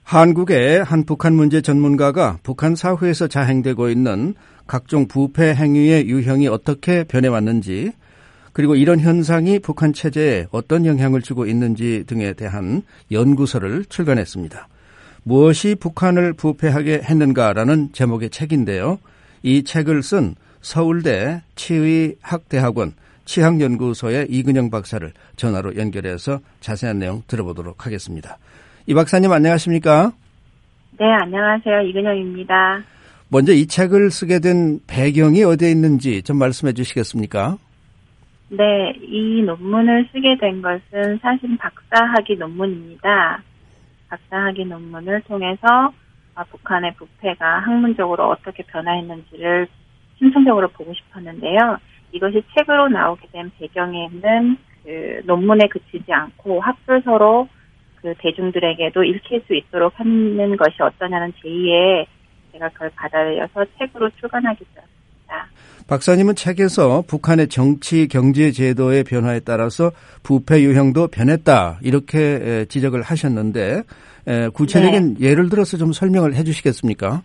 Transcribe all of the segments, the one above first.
한국의 한 북한 문제 전문가가 북한 사회에서 자행되고 있는 각종 부패 행위의 유형이 어떻게 변해왔는지, 그리고 이런 현상이 북한 체제에 어떤 영향을 주고 있는지 등에 대한 연구서를 출간했습니다. 무엇이 북한을 부패하게 했는가라는 제목의 책인데요. 이 책을 쓴 서울대 치의학대학원 치학연구소의 이근영 박사를 전화로 연결해서 자세한 내용 들어보도록 하겠습니다. 이 박사님 안녕하십니까? 네, 안녕하세요. 이근영입니다. 먼저 이 책을 쓰게 된 배경이 어디에 있는지 좀 말씀해 주시겠습니까? 네, 이 논문을 쓰게 된 것은 사실 박사학위 논문입니다. 박사학위 논문을 통해서 북한의 부패가 학문적으로 어떻게 변화했는지를 심층적으로 보고 싶었는데요. 이것이 책으로 나오게 된 배경에는 그 논문에 그치지 않고 학술서로 그 대중들에게도 읽힐 수 있도록 하는 것이 어떠냐는 제의에 제가 그걸 받아들여서 책으로 출간하게 되었습니다. 박사님은 책에서 북한의 정치, 경제 제도의 변화에 따라서 부패 유형도 변했다 이렇게 지적을 하셨는데 구체적인 예를 들어서 좀 설명을 해 주시겠습니까?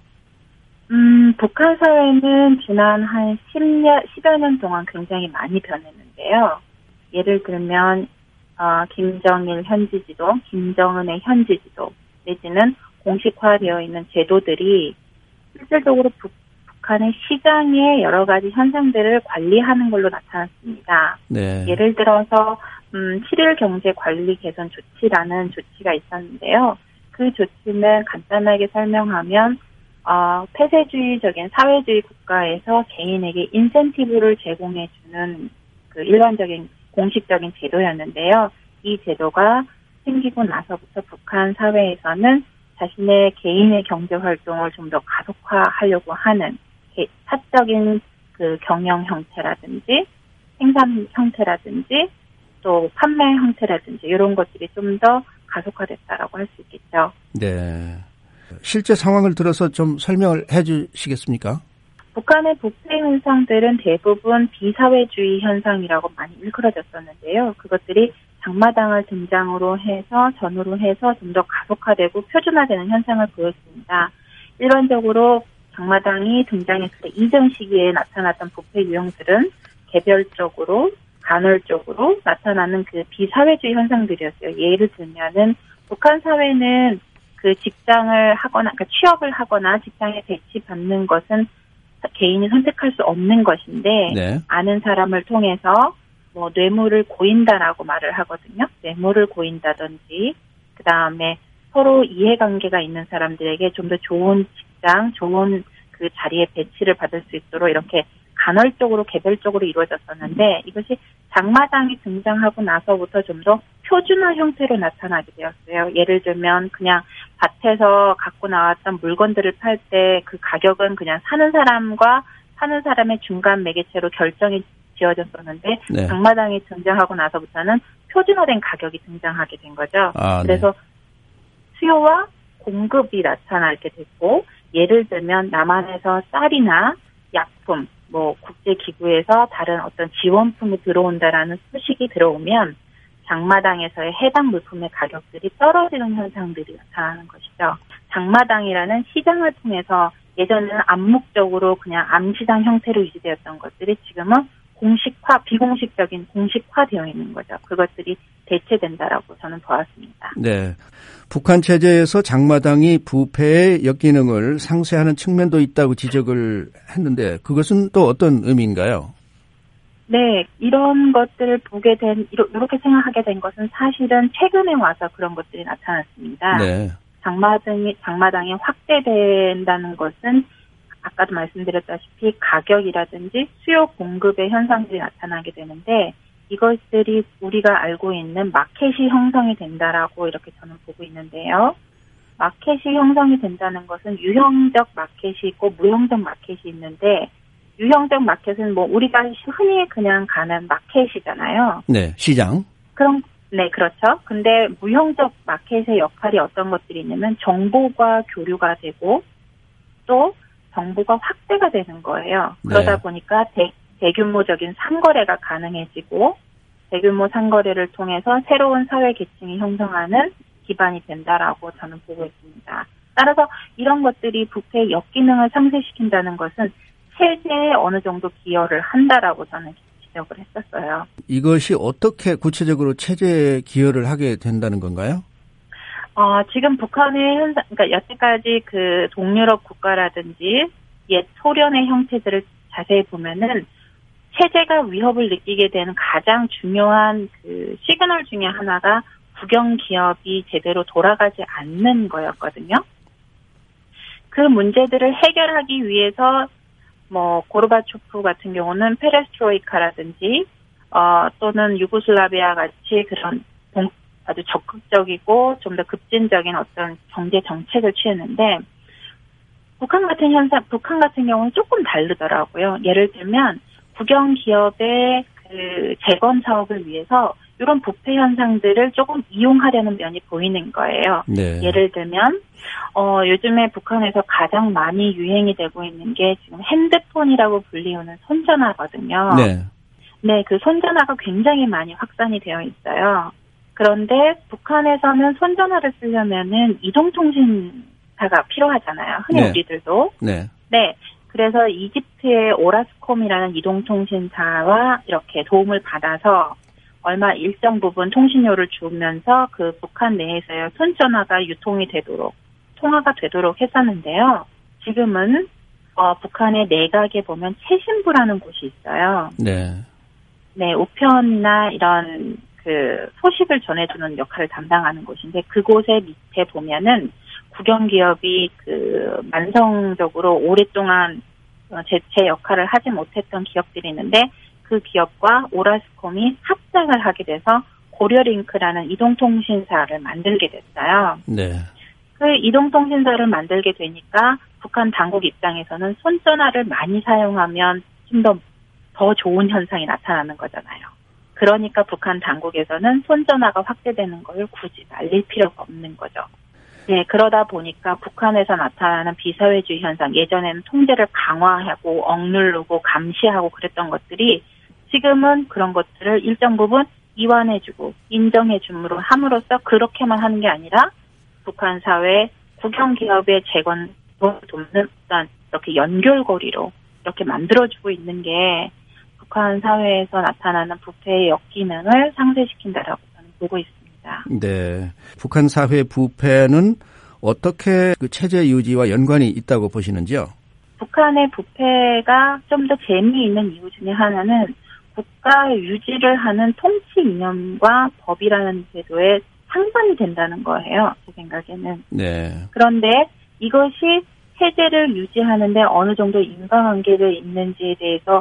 북한 사회는 지난 한 10여 년 동안 굉장히 많이 변했는데요. 예를 들면 김정일 현지 지도, 김정은의 현지 지도, 내지는 공식화되어 있는 제도들이 실질적으로 북한의 시장의 여러 가지 현상들을 관리하는 걸로 나타났습니다. 네. 예를 들어서 7일 경제 관리 개선 조치라는 조치가 있었는데요. 그 조치는 간단하게 설명하면 폐쇄주의적인 사회주의 국가에서 개인에게 인센티브를 제공해주는 그 일반적인 공식적인 제도였는데요. 이 제도가 생기고 나서부터 북한 사회에서는 자신의 개인의 경제 활동을 좀 더 가속화하려고 하는 사적인 그 경영 형태라든지 생산 형태라든지 또 판매 형태라든지 이런 것들이 좀 더 가속화됐다라고 할 수 있겠죠. 네. 실제 상황을 들어서 좀 설명을 해 주시겠습니까? 북한의 부패 현상들은 대부분 비사회주의 현상이라고 많이 일컬어졌었는데요. 그것들이 장마당을 전후로 해서 좀 더 가속화되고 표준화되는 현상을 보였습니다. 일반적으로 장마당이 등장했을 때 이전 시기에 나타났던 부패 유형들은 개별적으로, 간헐적으로 나타나는 그 비사회주의 현상들이었어요. 예를 들면은 북한 사회는 그 직장을 하거나, 그러니까 취업을 하거나 직장에 배치받는 것은 개인이 선택할 수 없는 것인데, 네. 아는 사람을 통해서 뭐 뇌물을 고인다라고 말을 하거든요. 뇌물을 고인다든지, 그 다음에 서로 이해관계가 있는 사람들에게 좀 더 좋은 직장, 좋은 그 자리에 배치를 받을 수 있도록 이렇게 간헐적으로, 개별적으로 이루어졌었는데, 이것이 장마당이 등장하고 나서부터 좀 더 표준화 형태로 나타나게 되었어요. 예를 들면 그냥 밭에서 갖고 나왔던 물건들을 팔 때 그 가격은 그냥 사는 사람과 파는 사람의 중간 매개체로 결정이 지어졌었는데, 네. 장마당이 등장하고 나서부터는 표준화된 가격이 등장하게 된 거죠. 그래서 네. 수요와 공급이 나타나게 됐고, 예를 들면 남한에서 쌀이나 약품, 뭐 국제기구에서 다른 어떤 지원품이 들어온다라는 소식이 들어오면 장마당에서의 해당 물품의 가격들이 떨어지는 현상들이 나타나는 것이죠. 장마당이라는 시장을 통해서 예전에는 암묵적으로 그냥 암시장 형태로 유지되었던 것들이 지금은 비공식적인 공식화되어 있는 거죠. 그것들이 대체된다라고 저는 보았습니다. 네. 북한 체제에서 장마당이 부패의 역기능을 상쇄하는 측면도 있다고 지적을 했는데 그것은 또 어떤 의미인가요? 네. 이런 것들을 보게 된, 이렇게 생각하게 된 것은 사실은 최근에 와서 그런 것들이 나타났습니다. 네. 장마당이 확대된다는 것은 아까도 말씀드렸다시피 가격이라든지 수요 공급의 현상들이 나타나게 되는데 이것들이 우리가 알고 있는 마켓이 형성이 된다라고 이렇게 저는 보고 있는데요. 마켓이 형성이 된다는 것은 유형적 마켓이 있고 무형적 마켓이 있는데 유형적 마켓은 뭐 우리가 흔히 그냥 가는 마켓이잖아요. 네, 시장. 네, 그렇죠. 근데 무형적 마켓의 역할이 어떤 것들이 있냐면 정보가 교류가 되고 또 정보가 확대가 되는 거예요. 그러다 네. 보니까 대규모적인 상거래가 가능해지고 대규모 상거래를 통해서 새로운 사회 계층이 형성하는 기반이 된다라고 저는 보고 있습니다. 따라서 이런 것들이 부패의 역기능을 상쇄시킨다는 것은 체제에 어느 정도 기여를 한다라고 저는 지적을 했었어요. 이것이 어떻게 구체적으로 체제에 기여를 하게 된다는 건가요? 지금 북한의 현상, 그러니까 여태까지 그 동유럽 국가라든지 옛 소련의 형태들을 자세히 보면은 체제가 위협을 느끼게 되는 가장 중요한 그 시그널 중에 하나가 국영 기업이 제대로 돌아가지 않는 거였거든요. 그 문제들을 해결하기 위해서 고르바초프 같은 경우는 페레스트로이카라든지 또는 유고슬라비아 같이 그런 아주 적극적이고 좀 더 급진적인 어떤 경제 정책을 취했는데 북한 같은 경우는 조금 다르더라고요. 예를 들면 국영 기업의 그 재건 사업을 위해서 이런 부패 현상들을 조금 이용하려는 면이 보이는 거예요. 네. 예를 들면 요즘에 북한에서 가장 많이 유행이 되고 있는 게 지금 핸드폰이라고 불리우는 손전화거든요. 네. 네, 그 손전화가 굉장히 많이 확산이 되어 있어요. 그런데 북한에서는 손전화를 쓰려면은 이동통신사가 필요하잖아요. 흔히 네. 우리들도. 네. 네. 그래서 이집트의 오라스콤이라는 이동통신사와 이렇게 도움을 받아서 얼마 일정 부분 통신료를 주면서 그 북한 내에서의 손전화가 유통이 되도록, 통화가 되도록 했었는데요. 지금은 북한의 내각에 보면 최신부라는 곳이 있어요. 네. 네, 우편이나 이런 그 소식을 전해주는 역할을 담당하는 곳인데 그곳의 밑에 보면은 국영기업이 그 만성적으로 오랫동안 제 역할을 하지 못했던 기업들이 있는데 그 기업과 오라스콤이 합작을 하게 돼서 고려링크라는 이동통신사를 만들게 됐어요. 네. 그 이동통신사를 만들게 되니까 북한 당국 입장에서는 손전화를 많이 사용하면 좀 더 좋은 현상이 나타나는 거잖아요. 그러니까 북한 당국에서는 손전화가 확대되는 걸 굳이 알릴 필요가 없는 거죠. 네, 그러다 보니까 북한에서 나타나는 비사회주의 현상, 예전에는 통제를 강화하고 억누르고 감시하고 그랬던 것들이 지금은 그런 것들을 일정 부분 이완해주고 인정해줌으로 함으로써 그렇게만 하는 게 아니라 북한 사회 국영기업의 재건을 돕는 어떤 이렇게 연결고리로 이렇게 만들어주고 있는 게 북한 사회에서 나타나는 부패의 역기능을 상쇄시킨다라고 저는 보고 있습니다. 네. 북한 사회 부패는 어떻게 그 체제 유지와 연관이 있다고 보시는지요? 북한의 부패가 좀 더 재미있는 이유 중에 하나는 국가 유지를 하는 통치 이념과 법이라는 제도에 상반이 된다는 거예요. 제 생각에는. 네. 그런데 이것이 체제를 유지하는데 어느 정도 인과관계가 있는지에 대해서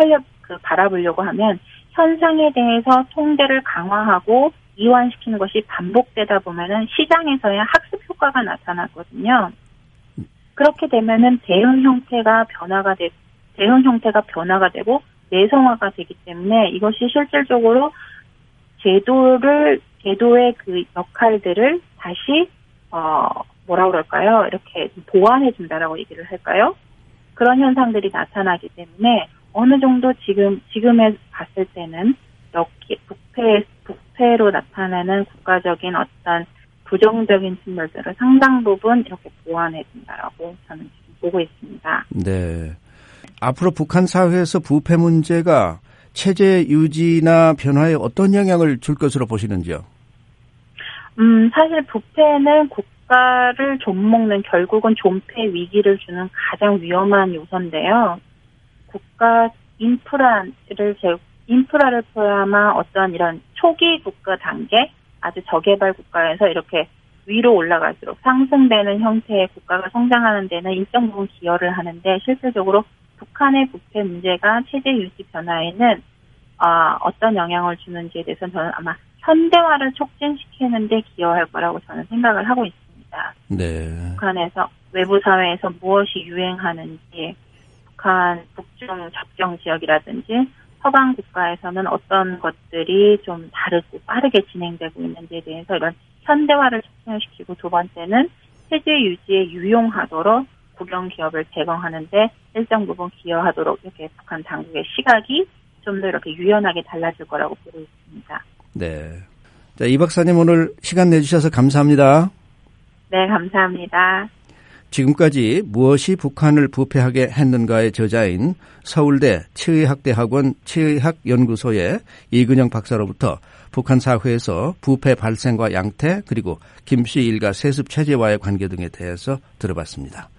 바라보려고 하면 현상에 대해서 통제를 강화하고 이완시키는 것이 반복되다 보면은 시장에서의 학습 효과가 나타나거든요. 그렇게 되면은 대응 형태가 변화가 되고 내성화가 되기 때문에 이것이 실질적으로 제도의 그 역할들을 다시 이렇게 보완해 준다라고 얘기를 할까요? 그런 현상들이 나타나기 때문에 어느 정도 지금에 봤을 때는 부패로 나타나는 국가적인 어떤 부정적인 측면들을 상당 부분 이렇게 보완해 준다라고 저는 지금 보고 있습니다. 네. 앞으로 북한 사회에서 부패 문제가 체제 유지나 변화에 어떤 영향을 줄 것으로 보시는지요? 사실 부패는 국가를 좀먹는 결국은 존폐 위기를 주는 가장 위험한 요소인데요. 국가 인프라를 포함한 어떤 이런 초기 국가 단계, 아주 저개발 국가에서 이렇게 위로 올라갈수록 상승되는 형태의 국가가 성장하는 데는 일정 부분 기여를 하는데 실질적으로 북한의 부패 문제가 체제 유지 변화에는 어떤 영향을 주는지에 대해서는 저는 아마 현대화를 촉진시키는 데 기여할 거라고 저는 생각을 하고 있습니다. 네. 북한에서 외부 사회에서 무엇이 유행하는지, 북한 북중 접경 지역이라든지 서방 국가에서는 어떤 것들이 좀 다르고 빠르게 진행되고 있는지에 대해서 이런 현대화를 촉진시키고 두 번째는 체제 유지에 유용하도록 국영 기업을 제공하는데 일정 부분 기여하도록 이렇게 북한 당국의 시각이 좀 더 이렇게 유연하게 달라질 거라고 보고 있습니다. 네. 자, 이 박사님 오늘 시간 내주셔서 감사합니다. 네, 감사합니다. 지금까지 무엇이 북한을 부패하게 했는가의 저자인 서울대 치의학대학원 치의학연구소의 이근영 박사로부터 북한 사회에서 부패 발생과 양태 그리고 김씨 일가 세습 체제와의 관계 등에 대해서 들어봤습니다.